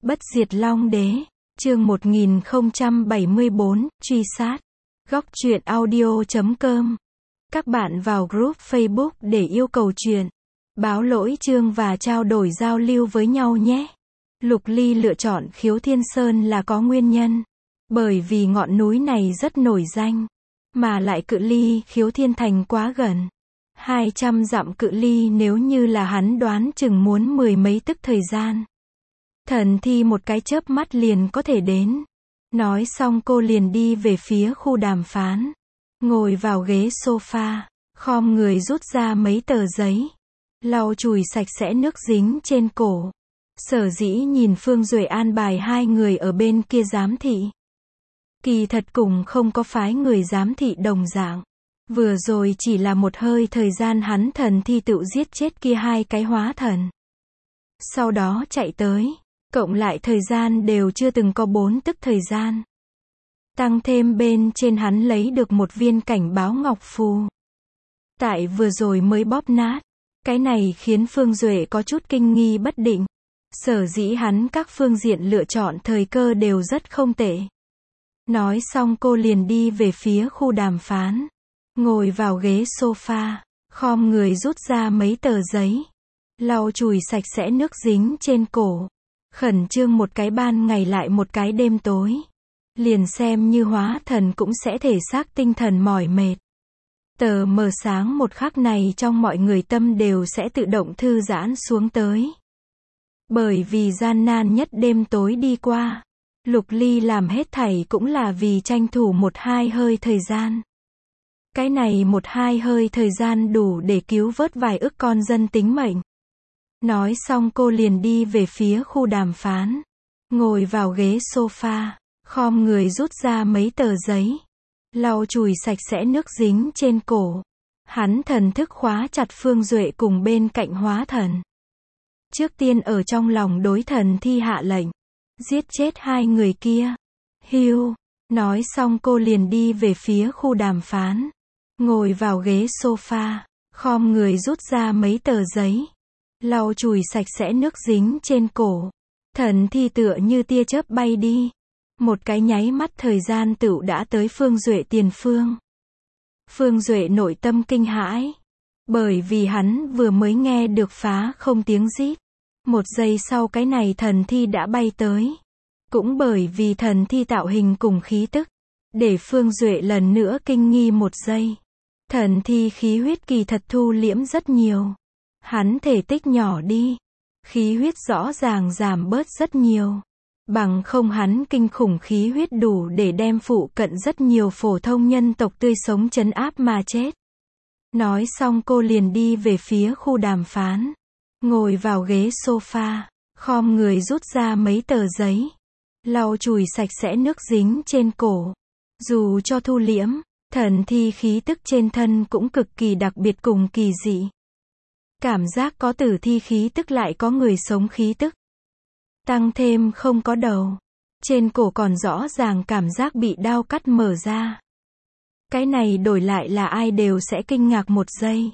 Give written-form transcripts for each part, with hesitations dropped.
Bất diệt Long Đế, chương 1074, truy sát. Góc truyện audio.com. Các bạn vào group Facebook để yêu cầu truyện, báo lỗi chương và trao đổi giao lưu với nhau nhé. Lục Ly lựa chọn Khiếu Thiên Sơn là có nguyên nhân. Bởi vì ngọn núi này rất nổi danh, mà lại cự ly Khiếu Thiên Thành quá gần. 200 dặm cự ly, nếu như là hắn đoán chừng muốn mười mấy tức thời gian. Thần thi một cái chớp mắt liền có thể đến. Nói xong cô liền đi về phía khu đàm phán. Ngồi vào ghế sofa, khom người rút ra mấy tờ giấy. Lau chùi sạch sẽ nước dính trên cổ. Sở dĩ nhìn Phương Duệ an bài hai người ở bên kia giám thị. Kỳ thật cùng không có phái người giám thị đồng dạng. Vừa rồi chỉ là một hơi thời gian hắn thần thi tự giết chết kia hai cái hóa thần. Sau đó chạy tới. Cộng lại thời gian đều chưa từng có 4 tức thời gian. Tăng thêm bên trên hắn lấy được một viên cảnh báo ngọc phù. Tại vừa rồi mới bóp nát. Cái này khiến Phương Duệ có chút kinh nghi bất định. Sở dĩ hắn các phương diện lựa chọn thời cơ đều rất không tệ. Nói xong cô liền đi về phía khu đàm phán. Ngồi vào ghế sofa, khom người rút ra mấy tờ giấy. Lau chùi sạch sẽ nước dính trên cổ. Khẩn trương một cái ban ngày lại một cái đêm tối. Liền xem như hóa thần cũng sẽ thể xác tinh thần mỏi mệt. Tờ mờ sáng một khắc này trong mọi người tâm đều sẽ tự động thư giãn xuống tới. Bởi vì gian nan nhất đêm tối đi qua. Lục Ly làm hết thảy cũng là vì tranh thủ một hai hơi thời gian. Cái này một hai hơi thời gian đủ để cứu vớt vài ức con dân tính mệnh. Nói xong cô liền đi về phía khu đàm phán. Ngồi vào ghế sofa, khom người rút ra mấy tờ giấy. Lau chùi sạch sẽ nước dính trên cổ. Hắn thần thức khóa chặt Phương Duệ cùng bên cạnh hóa thần. Trước tiên ở trong lòng đối thần thi hạ lệnh. Giết chết hai người kia. Hiu. Nói xong cô liền đi về phía khu đàm phán. Ngồi vào ghế sofa, khom người rút ra mấy tờ giấy. Lau chùi sạch sẽ nước dính trên cổ. Thần thi tựa như tia chớp bay đi. Một cái nháy mắt thời gian tựu đã tới Phương Duệ tiền phương. Phương Duệ nội tâm kinh hãi. Bởi vì hắn vừa mới nghe được phá không tiếng rít. Một giây sau cái này thần thi đã bay tới. Cũng bởi vì thần thi tạo hình cùng khí tức. Để Phương Duệ lần nữa kinh nghi một giây. Thần thi khí huyết kỳ thật thu liễm rất nhiều. Hắn thể tích nhỏ đi. Khí huyết rõ ràng giảm bớt rất nhiều. Bằng không hắn kinh khủng khí huyết đủ để đem phụ cận rất nhiều phổ thông nhân tộc tươi sống trấn áp mà chết. Nói xong cô liền đi về phía khu đàm phán. Ngồi vào ghế sofa, khom người rút ra mấy tờ giấy. Lau chùi sạch sẽ nước dính trên cổ. Dù cho thu liễm, thần thi khí tức trên thân cũng cực kỳ đặc biệt cùng kỳ dị. Cảm giác có tử thi khí tức lại có người sống khí tức. Tăng thêm không có đầu. Trên cổ còn rõ ràng cảm giác bị đao cắt mở ra. Cái này đổi lại là ai đều sẽ kinh ngạc một giây.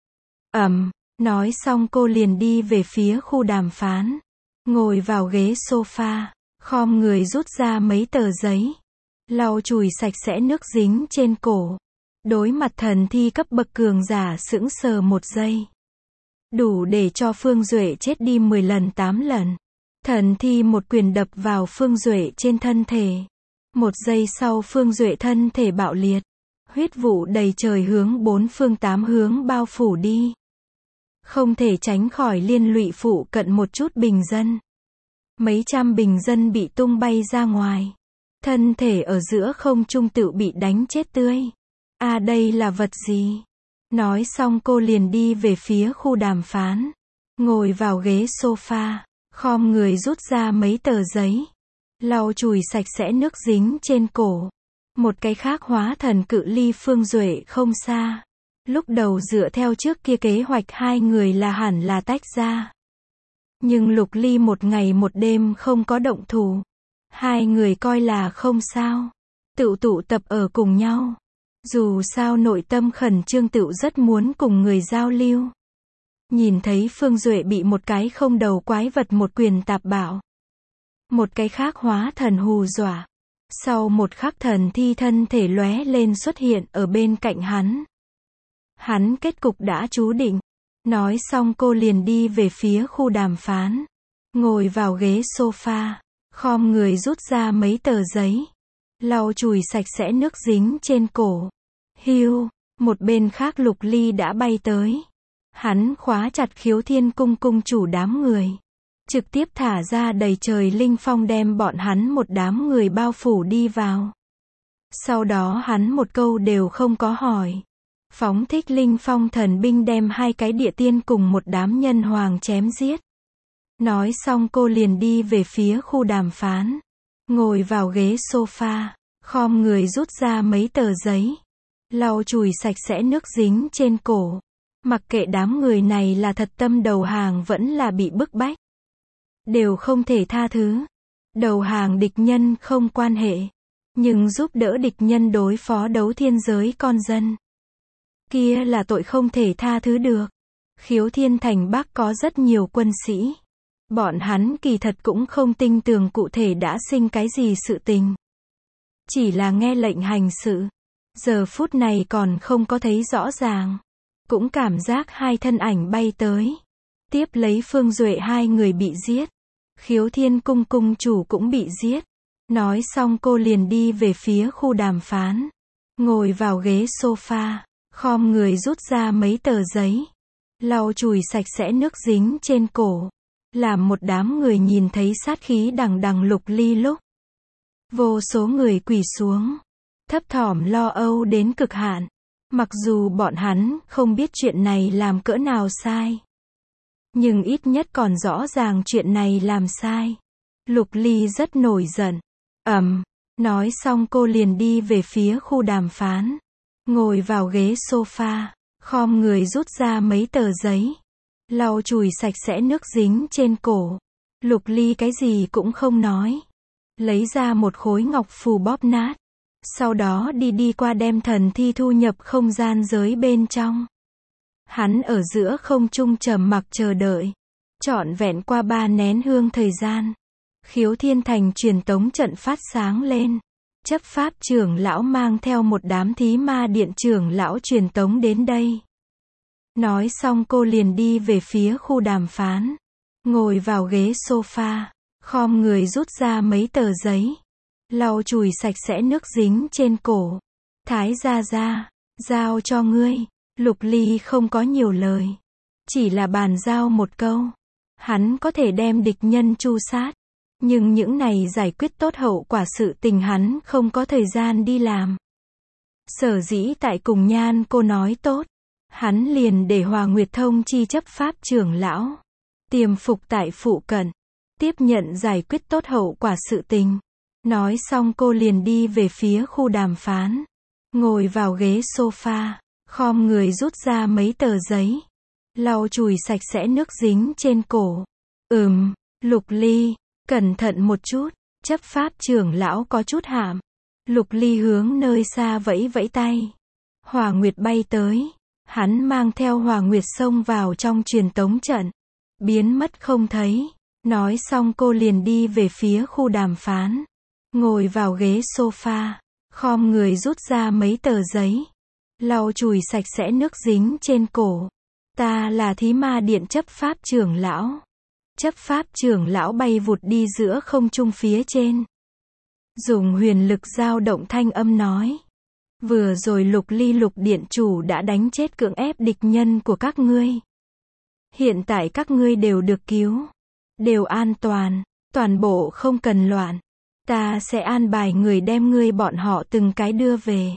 Nói xong cô liền đi về phía khu đàm phán. Ngồi vào ghế sofa, khom người rút ra mấy tờ giấy. Lau chùi sạch sẽ nước dính trên cổ. Đối mặt thần thi cấp bậc cường giả sững sờ một giây. Đủ để cho Phương Duệ chết đi 10 lần 8 lần. Thần thi một quyền đập vào Phương Duệ trên thân thể. Một giây sau Phương Duệ thân thể bạo liệt. Huyết vụ đầy trời hướng bốn phương tám hướng bao phủ đi. Không thể tránh khỏi liên lụy phụ cận một chút bình dân. Mấy trăm bình dân bị tung bay ra ngoài. Thân thể ở giữa không trung tự bị đánh chết tươi. Đây là vật gì? Nói xong cô liền đi về phía khu đàm phán. Ngồi vào ghế sofa, khom người rút ra mấy tờ giấy. Lau chùi sạch sẽ nước dính trên cổ. Một cái khác hóa thần cự ly Phương Duệ không xa. Lúc đầu dựa theo trước kia kế hoạch hai người là hẳn là tách ra. Nhưng Lục Ly một ngày một đêm không có động thủ. Hai người coi là không sao. Tụ tập ở cùng nhau. Dù sao nội tâm khẩn trương tựu rất muốn cùng người giao lưu. Nhìn thấy Phương Duệ bị một cái không đầu quái vật một quyền tạp bạo. một cái khác hóa thần hù dọa. Sau một khắc thần thi thân thể lóe lên xuất hiện ở bên cạnh hắn. Hắn kết cục đã chú định. Nói xong cô liền đi về phía khu đàm phán. Ngồi vào ghế sofa, khom người rút ra mấy tờ giấy. Lau chùi sạch sẽ nước dính trên cổ. Hiu, một bên khác Lục Ly đã bay tới. Hắn khóa chặt Khiếu Thiên cung cung chủ đám người. Trực tiếp thả ra đầy trời linh phong đem bọn hắn một đám người bao phủ đi vào. Sau đó hắn một câu đều không có hỏi. Phóng thích linh phong thần binh đem hai cái địa tiên cùng một đám nhân hoàng chém giết. Nói xong cô liền đi về phía khu đàm phán. Ngồi vào ghế sofa, khom người rút ra mấy tờ giấy. Lau chùi sạch sẽ nước dính trên cổ. Mặc kệ đám người này là thật tâm đầu hàng vẫn là bị bức bách. Đều không thể tha thứ. Đầu hàng địch nhân không quan hệ. Nhưng giúp đỡ địch nhân đối phó đấu thiên giới con dân. Kia là tội không thể tha thứ được. Khiếu Thiên thành Bắc có rất nhiều quân sĩ. Bọn hắn kỳ thật cũng không tinh tường cụ thể đã sinh cái gì sự tình. Chỉ là nghe lệnh hành sự. Giờ phút này còn không có thấy rõ ràng. Cũng cảm giác hai thân ảnh bay tới. Tiếp lấy Phương Duệ hai người bị giết. Khiếu Thiên cung cung chủ cũng bị giết. Nói xong cô liền đi về phía khu đàm phán. Ngồi vào ghế sofa, khom người rút ra mấy tờ giấy. Lau chùi sạch sẽ nước dính trên cổ. Làm một đám người nhìn thấy sát khí đằng đằng Lục Ly lúc. Vô số người quỳ xuống. Thấp thỏm lo âu đến cực hạn. Mặc dù bọn hắn không biết chuyện này làm cỡ nào sai. Nhưng ít nhất còn rõ ràng chuyện này làm sai. Lục Ly rất nổi giận. Nói xong cô liền đi về phía khu đàm phán. Ngồi vào ghế sofa, khom người rút ra mấy tờ giấy. Lau chùi sạch sẽ nước dính trên cổ. Lục Ly cái gì cũng không nói. Lấy ra một khối ngọc phù bóp nát. Sau đó đi qua đem thần thi thu nhập không gian giới bên trong. Hắn ở giữa không trung trầm mặc chờ đợi. Trọn vẹn qua 3 nén hương thời gian. Khiếu Thiên thành truyền tống trận phát sáng lên. Chấp pháp trưởng lão mang theo một đám thí ma điện trưởng lão truyền tống đến đây. Nói xong cô liền đi về phía khu đàm phán. Ngồi vào ghế sofa, khom người rút ra mấy tờ giấy. Lau chùi sạch sẽ nước dính trên cổ. Thái gia gia, giao cho ngươi. Lục Ly không có nhiều lời. Chỉ là bàn giao một câu. Hắn có thể đem địch nhân tru sát. Nhưng những này giải quyết tốt hậu quả sự tình hắn không có thời gian đi làm. Sở dĩ tại cùng Nhan cô nói tốt. Hắn liền để Hòa Nguyệt thông chi chấp pháp trưởng lão. Tiềm phục tại phụ cận. Tiếp nhận giải quyết tốt hậu quả sự tình. Nói xong cô liền đi về phía khu đàm phán. Ngồi vào ghế sofa, khom người rút ra mấy tờ giấy. Lau chùi sạch sẽ nước dính trên cổ. Lục Ly, cẩn thận một chút. Chấp pháp trưởng lão có chút hạm. Lục Ly hướng nơi xa vẫy vẫy tay. Hòa Nguyệt bay tới. Hắn mang theo Hòa Nguyệt xông vào trong truyền tống trận. Biến mất không thấy. Nói xong cô liền đi về phía khu đàm phán. Ngồi vào ghế sofa, khom người rút ra mấy tờ giấy. Lau chùi sạch sẽ nước dính trên cổ. Ta là thí ma điện chấp pháp trưởng lão. Chấp pháp trưởng lão bay vụt đi giữa không trung phía trên. Dùng huyền lực dao động thanh âm nói. Vừa rồi Lục Ly Lục điện chủ đã đánh chết cưỡng ép địch nhân của các ngươi. Hiện tại các ngươi đều được cứu. Đều an toàn. Toàn bộ không cần loạn. Ta sẽ an bài người đem ngươi bọn họ từng cái đưa về.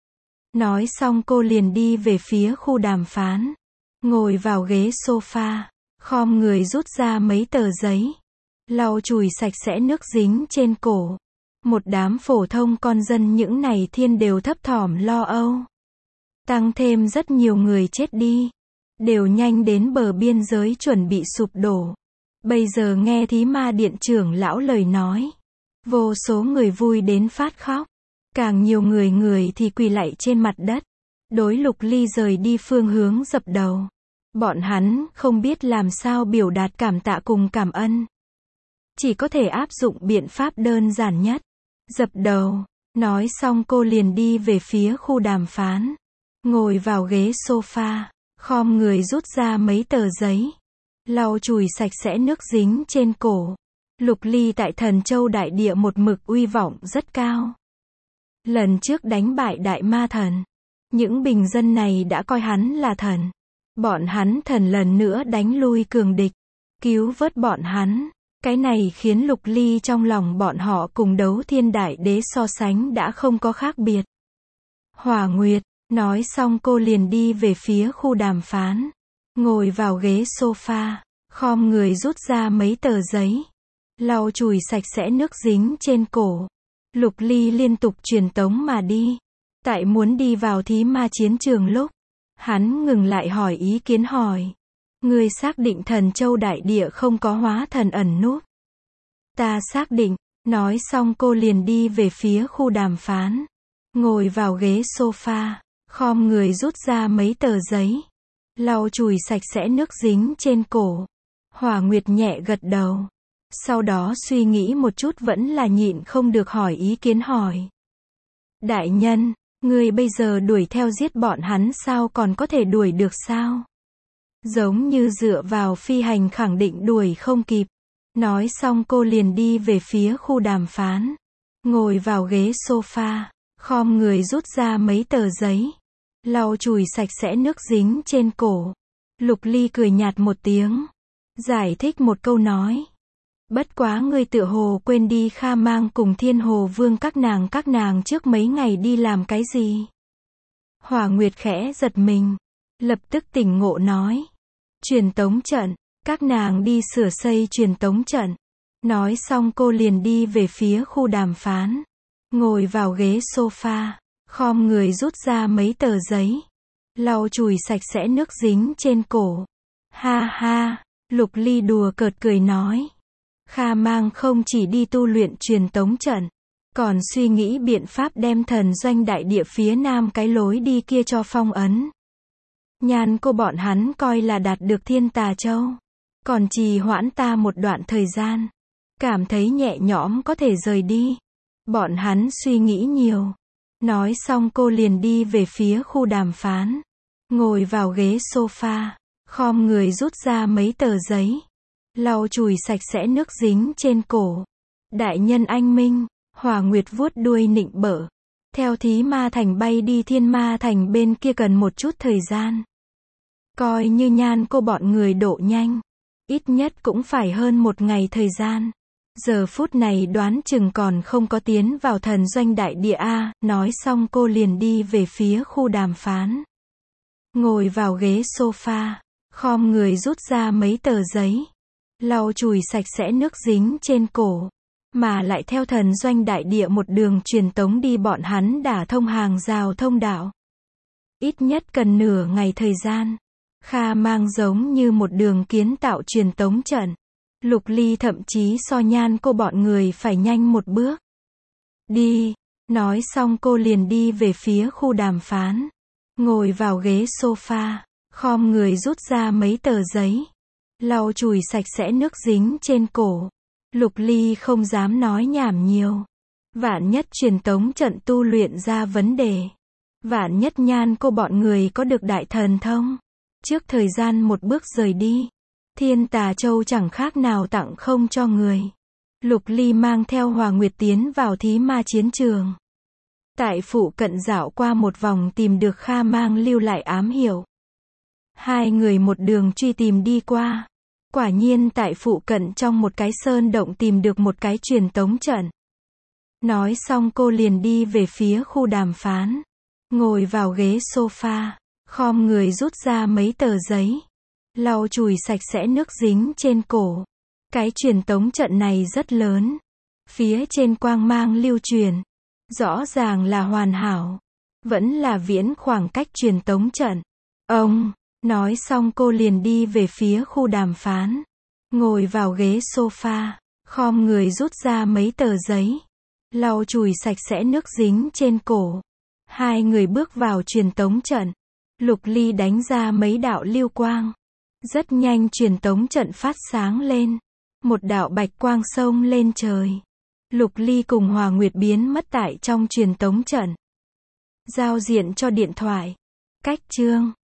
Nói xong cô liền đi về phía khu đàm phán. Ngồi vào ghế sofa, khom người rút ra mấy tờ giấy. Lau chùi sạch sẽ nước dính trên cổ. Một đám phổ thông con dân những này thiên đều thấp thỏm lo âu. Tăng thêm rất nhiều người chết đi. Đều nhanh đến bờ biên giới chuẩn bị sụp đổ. Bây giờ nghe thí ma điện trưởng lão lời nói. Vô số người vui đến phát khóc. Càng nhiều người thì quỳ lạy trên mặt đất. Đối Lục Ly rời đi phương hướng dập đầu. Bọn hắn không biết làm sao biểu đạt cảm tạ cùng cảm ơn. chỉ có thể áp dụng biện pháp đơn giản nhất. Dập đầu. Nói xong cô liền đi về phía khu đàm phán. Ngồi vào ghế sofa, khom người rút ra mấy tờ giấy. Lau chùi sạch sẽ nước dính trên cổ. Lục Ly tại Thần Châu Đại Địa một mực uy vọng rất cao. Lần trước đánh bại Đại Ma Thần, những bình dân này đã coi hắn là thần. Bọn hắn thần lần nữa đánh lui cường địch, cứu vớt bọn hắn. Cái này khiến Lục Ly trong lòng bọn họ cùng Đấu Thiên Đại Đế so sánh đã không có khác biệt. Hỏa Nguyệt. Nói xong cô liền đi về phía khu đàm phán. Ngồi vào ghế sofa, khom người rút ra mấy tờ giấy. Lau chùi sạch sẽ nước dính trên cổ. Lục Ly liên tục truyền tống mà đi. Tại muốn đi vào thí ma chiến trường lúc, hắn ngừng lại hỏi ý kiến hỏi. Ngươi xác định Thần Châu Đại Địa không có hóa thần ẩn núp? Ta xác định. Nói xong cô liền đi về phía khu đàm phán. Ngồi vào ghế sofa, khom người rút ra mấy tờ giấy. Lau chùi sạch sẽ nước dính trên cổ. Hỏa Nguyệt nhẹ gật đầu. Sau đó suy nghĩ một chút vẫn là nhịn không được hỏi ý kiến hỏi. Đại nhân, ngươi bây giờ đuổi theo giết bọn hắn sao còn có thể đuổi được sao? Giống như dựa vào phi hành khẳng định đuổi không kịp. Nói xong cô liền đi về phía khu đàm phán. Ngồi vào ghế sofa, khom người rút ra mấy tờ giấy. Lau chùi sạch sẽ nước dính trên cổ. Lục Ly cười nhạt một tiếng. Giải thích một câu nói. Bất quá ngươi tựa hồ quên đi Kha Mang cùng Thiên Hồ Vương các nàng trước mấy ngày đi làm cái gì? Hỏa Nguyệt khẽ giật mình. Lập tức tỉnh ngộ nói. Truyền tống trận. Các nàng đi sửa xây truyền tống trận. Nói xong cô liền đi về phía khu đàm phán. Ngồi vào ghế sofa, khom người rút ra mấy tờ giấy. Lau chùi sạch sẽ nước dính trên cổ. Ha ha, Lục Ly đùa cợt cười nói. Kha Mang không chỉ đi tu luyện truyền tống trận, còn suy nghĩ biện pháp đem Thần Doanh Đại Địa phía nam cái lối đi kia cho phong ấn. Nhan cô bọn hắn coi là đạt được Thiên Tà Châu, còn trì hoãn ta một đoạn thời gian, cảm thấy nhẹ nhõm có thể rời đi. Bọn hắn suy nghĩ nhiều. Nói xong cô liền đi về phía khu đàm phán. Ngồi vào ghế sofa, khom người rút ra mấy tờ giấy. Lau chùi sạch sẽ nước dính trên cổ. Đại nhân anh minh. Hỏa Nguyệt vuốt đuôi nịnh bợ. Theo thí ma thành bay đi Thiên Ma Thành bên kia cần một chút thời gian. Coi như nhan cô bọn người độ nhanh, ít nhất cũng phải hơn một ngày thời gian. Giờ phút này đoán chừng còn không có tiến vào Thần Doanh Đại Địa a. Nói xong cô liền đi về phía khu đàm phán. Ngồi vào ghế sofa, khom người rút ra mấy tờ giấy. Lau chùi sạch sẽ nước dính trên cổ. Mà lại theo Thần Doanh Đại Địa một đường truyền tống đi bọn hắn đả thông hàng rào thông đạo. Ít nhất cần nửa ngày thời gian. Kha Mang giống như một đường kiến tạo truyền tống trận. Lục Ly thậm chí so nhan cô bọn người phải nhanh một bước. Đi. Nói xong cô liền đi về phía khu đàm phán. Ngồi vào ghế sofa, khom người rút ra mấy tờ giấy. Lau chùi sạch sẽ nước dính trên cổ. Lục Ly không dám nói nhảm nhiều. Vạn nhất truyền tống trận tu luyện ra vấn đề. Vạn nhất nhan cô bọn người có được đại thần thông. Trước thời gian một bước rời đi. Thiên Tà Châu chẳng khác nào tặng không cho người. Lục Ly mang theo Hỏa Nguyệt tiến vào thí ma chiến trường. Tại phụ cận dạo qua một vòng tìm được Kha Mang lưu lại ám hiệu. Hai người một đường truy tìm đi qua. Quả nhiên tại phụ cận trong một cái sơn động tìm được một cái truyền tống trận. Nói xong cô liền đi về phía khu đàm phán. Ngồi vào ghế sofa, khom người rút ra mấy tờ giấy. Lau chùi sạch sẽ nước dính trên cổ. Cái truyền tống trận này rất lớn. Phía trên quang mang lưu truyền. Rõ ràng là hoàn hảo. Vẫn là viễn khoảng cách truyền tống trận. Ông, nói xong cô liền đi về phía khu đàm phán. Ngồi vào ghế sofa, khom người rút ra mấy tờ giấy. Lau chùi sạch sẽ nước dính trên cổ. Hai người bước vào truyền tống trận. Lục Ly đánh ra mấy đạo lưu quang. Rất nhanh truyền tống trận phát sáng lên. Một đạo bạch quang xông lên trời. Lục Ly cùng Hòa Nguyệt biến mất tại trong truyền tống trận. Giao diện cho điện thoại. Cách chương